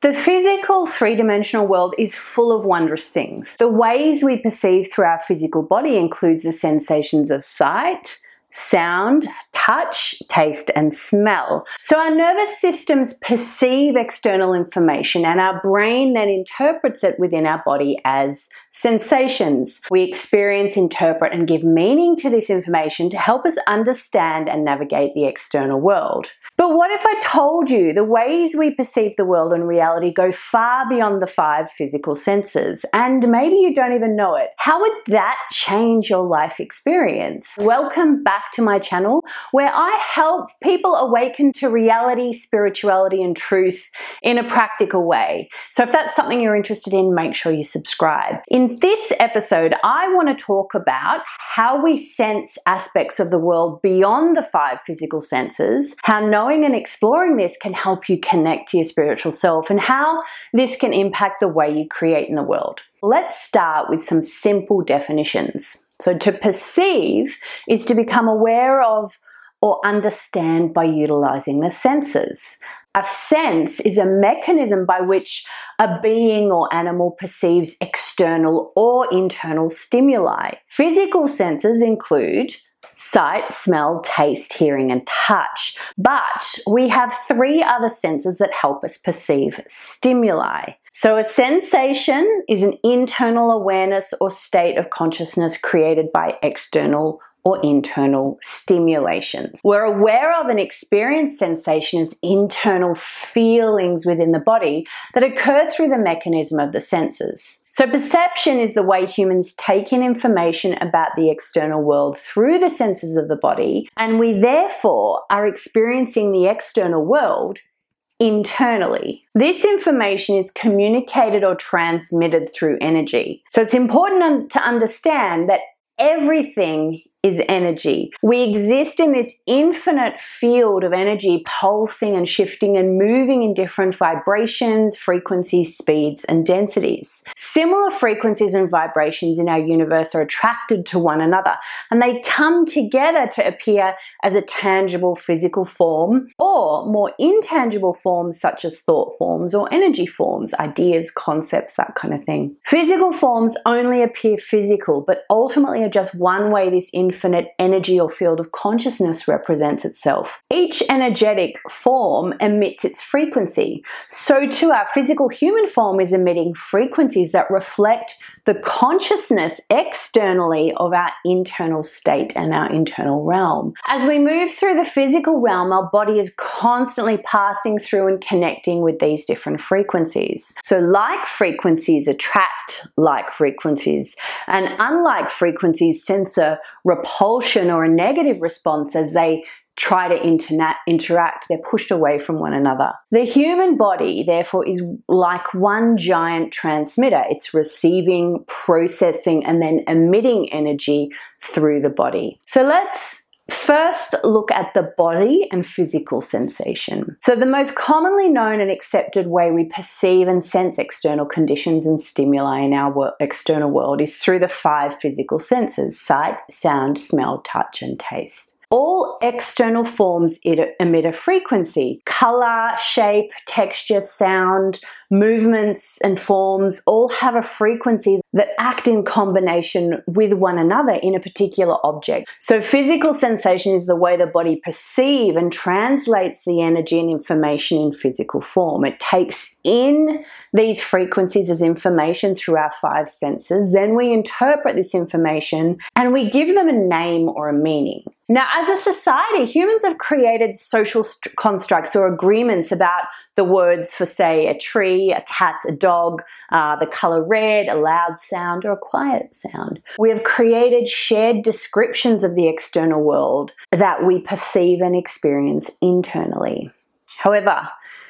The physical three-dimensional world is full of wondrous things. The ways we perceive through our physical body includes the sensations of sight, sound, touch, taste, and smell. So our nervous systems perceive external information and our brain then interprets it within our body as sensations. We experience, interpret, and give meaning to this information to help us understand and navigate the external world. But what if I told you the ways we perceive the world and reality go far beyond the 5 physical senses, and maybe you don't even know it? How would that change your life experience? Welcome back to my channel, where I help people awaken to reality, spirituality, and truth in a practical way. So if that's something you're interested in, make sure you subscribe. In this episode, I want to talk about how we sense aspects of the world beyond the 5 physical senses, how knowing and exploring this can help you connect to your spiritual self, and how this can impact the way you create in the world. Let's start with some simple definitions. So to perceive is to become aware of or understand by utilizing the senses. A sense is a mechanism by which a being or animal perceives external or internal stimuli. Physical senses include sight, smell, taste, hearing, and touch. But we have 3 other senses that help us perceive stimuli. So a sensation is an internal awareness or state of consciousness created by external or internal stimulations. We're aware of and experience sensation as internal feelings within the body that occur through the mechanism of the senses. So perception is the way humans take in information about the external world through the senses of the body, and we therefore are experiencing the external world internally. This information is communicated or transmitted through energy. So it's important to understand that everything is energy. We exist in this infinite field of energy, pulsing and shifting and moving in different vibrations, frequencies, speeds, and densities. Similar frequencies and vibrations in our universe are attracted to one another, and they come together to appear as a tangible physical form, or more intangible forms such as thought forms or energy forms, ideas, concepts, that kind of thing. Physical forms only appear physical, but ultimately are just one way this infinite energy or field of consciousness represents itself. Each energetic form emits its frequency. So too our physical human form is emitting frequencies that reflect the consciousness externally of our internal state and our internal realm. As we move through the physical realm, our body is constantly passing through and connecting with these different frequencies. So like frequencies attract like frequencies, and unlike frequencies sense a repulsion or a negative response as they try to interact. They're pushed away from one another. The human body, therefore, is like one giant transmitter. It's receiving, processing, and then emitting energy through the body. So let's first look at the body and physical sensation. So the most commonly known and accepted way we perceive and sense external conditions and stimuli in our external world is through the 5 physical senses: sight, sound, smell, touch, and taste. All external forms emit a frequency. Color, shape, texture, sound, movements, and forms all have a frequency that act in combination with one another in a particular object. So physical sensation is the way the body perceives and translates the energy and information in physical form. It takes in these frequencies as information through our 5 senses. Then we interpret this information and we give them a name or a meaning. Now, as a society, humans have created social constructs or agreements about the words for, say, a tree, a cat, a dog, the color red, a loud sound, or a quiet sound. We have created shared descriptions of the external world that we perceive and experience internally. However,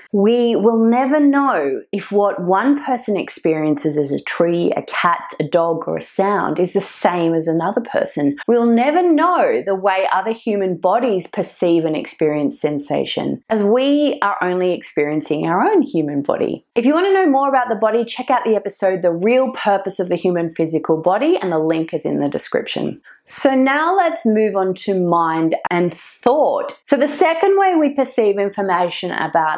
we will never know if what one person experiences as a tree, a cat, a dog, or a sound is the same as another person. We'll never know the way other human bodies perceive and experience sensation, as we are only experiencing our own human body. If you want to know more about the body, check out the episode, The Real Purpose of the Human Physical Body, and the link is in the description. So now let's move on to mind and thought. So the second way we perceive information about our external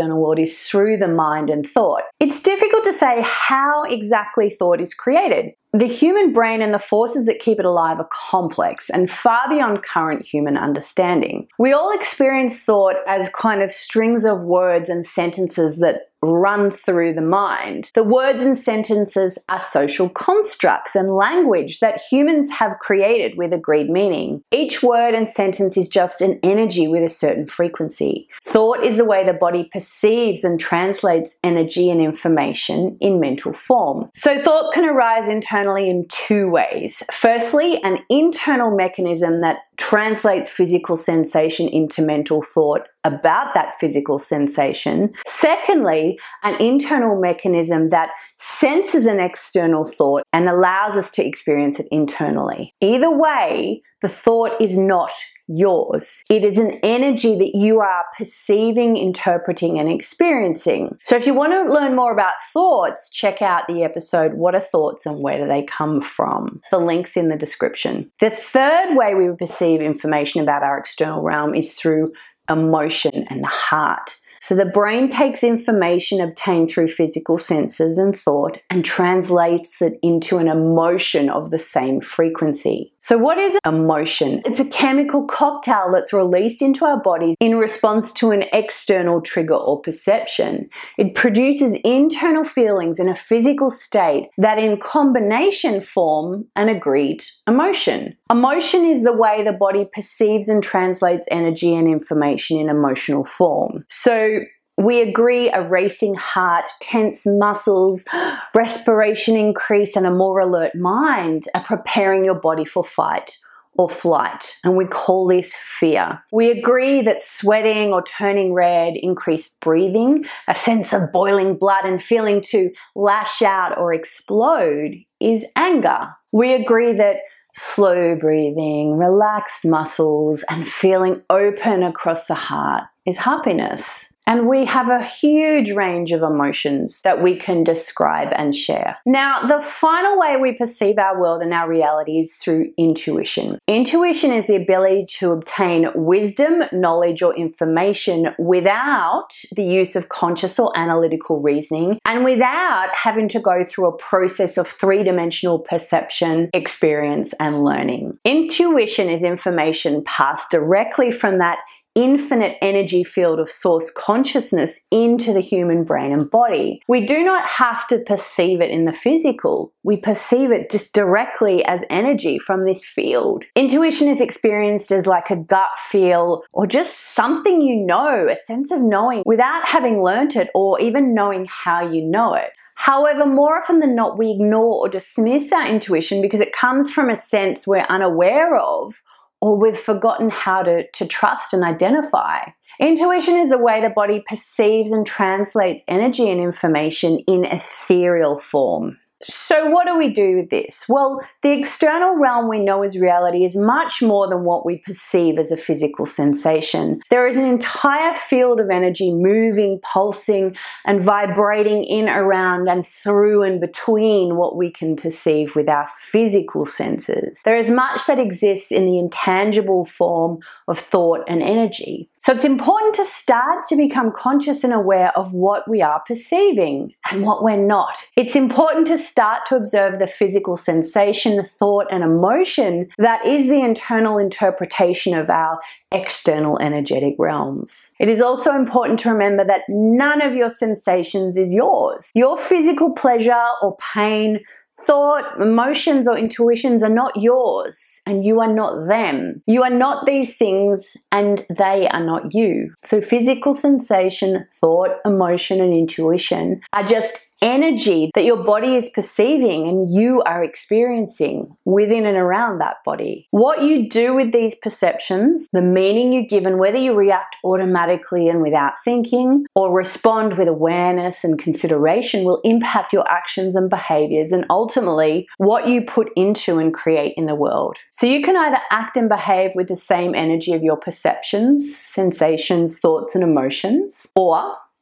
external world is through the mind and thought. It's difficult to say how exactly thought is created. The human brain and the forces that keep it alive are complex and far beyond current human understanding. We all experience thought as kind of strings of words and sentences that run through the mind. The words and sentences are social constructs and language that humans have created with agreed meaning. Each word and sentence is just an energy with a certain frequency. Thought is the way the body perceives and translates energy and information in mental form. So thought can arise internally in two ways. Firstly, an internal mechanism that translates physical sensation into mental thought about that physical sensation. Secondly, an internal mechanism that senses an external thought and allows us to experience it internally. Either way, the thought is not yours. It is an energy that you are perceiving, interpreting, and experiencing. So if you want to learn more about thoughts, check out the episode, What are Thoughts and Where Do They Come From? The link's in the description. The third way we perceive information about our external realm is through emotion and the heart. So the brain takes information obtained through physical senses and thought and translates it into an emotion of the same frequency. So what is emotion? It's a chemical cocktail that's released into our bodies in response to an external trigger or perception. It produces internal feelings in a physical state that in combination form an agreed emotion. Emotion is the way the body perceives and translates energy and information in emotional form. So we agree a racing heart, tense muscles, respiration increase, and a more alert mind are preparing your body for fight or flight, and we call this fear. We agree that sweating or turning red, increased breathing, a sense of boiling blood and feeling to lash out or explode is anger. We agree that slow breathing, relaxed muscles, and feeling open across the heart is happiness. And we have a huge range of emotions that we can describe and share. Now, the final way we perceive our world and our reality is through intuition. Intuition is the ability to obtain wisdom, knowledge, or information without the use of conscious or analytical reasoning and without having to go through a process of three-dimensional perception, experience, and learning. Intuition is information passed directly from that infinite energy field of source consciousness into the human brain and body. We do not have to perceive it in the physical. We perceive it just directly as energy from this field. Intuition is experienced as like a gut feel or just something you know, a sense of knowing without having learnt it or even knowing how you know it. However, more often than not, we ignore or dismiss our intuition because it comes from a sense we're unaware of or we've forgotten how to trust and identify. Intuition is the way the body perceives and translates energy and information in ethereal form. So what do we do with this? Well, the external realm we know as reality is much more than what we perceive as a physical sensation. There is an entire field of energy moving, pulsing, and vibrating in, around, and through and between what we can perceive with our physical senses. There is much that exists in the intangible form of thought and energy. So it's important to start to become conscious and aware of what we are perceiving and what we're not. It's important to start to observe the physical sensation, thought, and emotion that is the internal interpretation of our external energetic realms. It is also important to remember that none of your sensations is yours. Your physical pleasure or pain, thought, emotions, or intuitions are not yours, and you are not them. You are not these things, and they are not you. So physical sensation, thought, emotion, and intuition are just energy that your body is perceiving and you are experiencing within and around that body. What you do with these perceptions, the meaning you give, and whether you react automatically and without thinking or respond with awareness and consideration will impact your actions and behaviors and ultimately what you put into and create in the world. So you can either act and behave with the same energy of your perceptions, sensations, thoughts, and emotions, or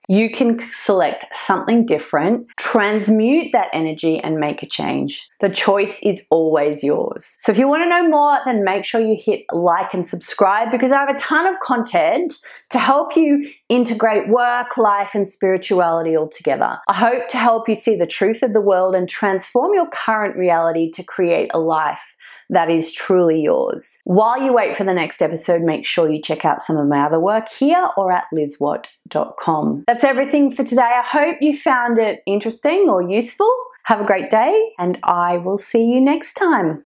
You can select something different, transmute that energy, and make a change. The choice is always yours. So if you want to know more, then make sure you hit like and subscribe, because I have a ton of content to help you integrate work, life, and spirituality all together. I hope to help you see the truth of the world and transform your current reality to create a life that is truly yours. While you wait for the next episode, make sure you check out some of my other work here or at lizwatt.com. That's everything for today. I hope you found it interesting or useful. Have a great day, and I will see you next time.